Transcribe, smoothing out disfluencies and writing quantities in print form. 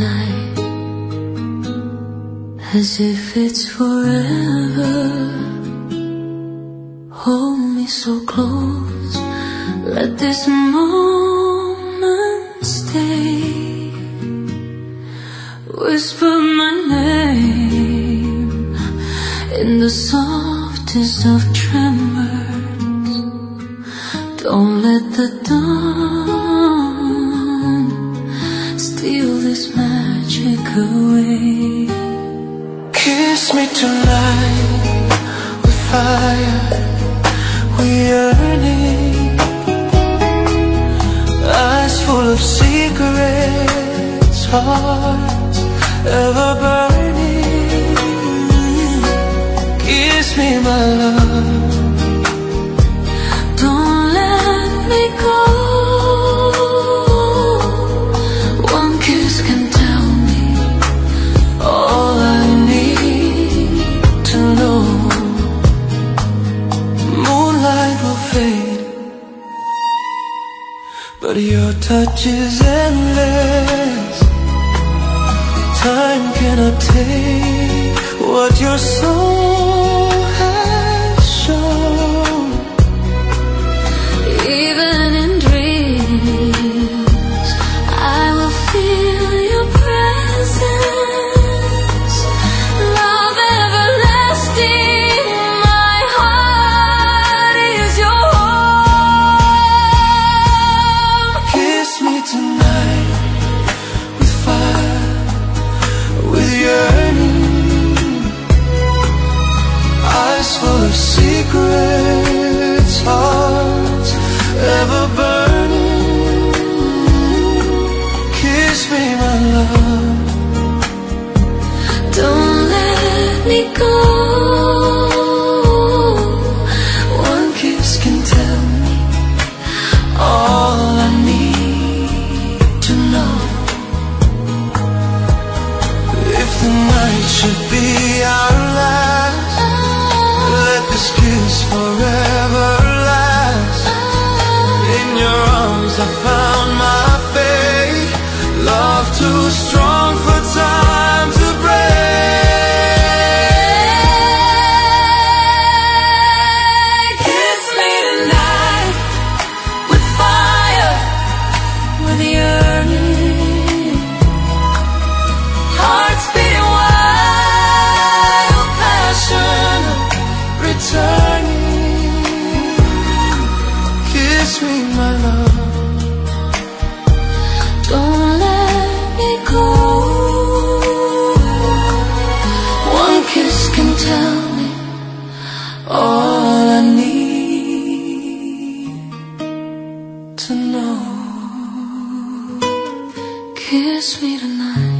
tonight, as if it's forever. Hold me so close, let this moment stay. Whisper my name in the softest of tremors. Don't let the dawn steal this magic away. Kiss me tonight with fire, we yearning. Eyes full of secrets, hearts ever burning. Kiss me, my love, don't let me go. One kiss can tell me all I need to know. Moonlight will fade, but your touch is endless. Time cannot take what your soul has shown. Even in dreams, I will feel your presence. Love everlasting, my heart is your home. Kiss me tonight with fire, with yearning. Eyes full of secrets, hearts ever burning. Kiss me, my love, Don't let me go. One kiss can tell me all I need to know. if the night should be our last, let this kiss forever last. In your arms I found my fate, love too strong for time to break. Kiss me tonight with fire, with yearning. Hearts beating wild, passion Returning, kiss me, my love, don't let me go. One kiss can tell me all I need to know. Kiss me tonight.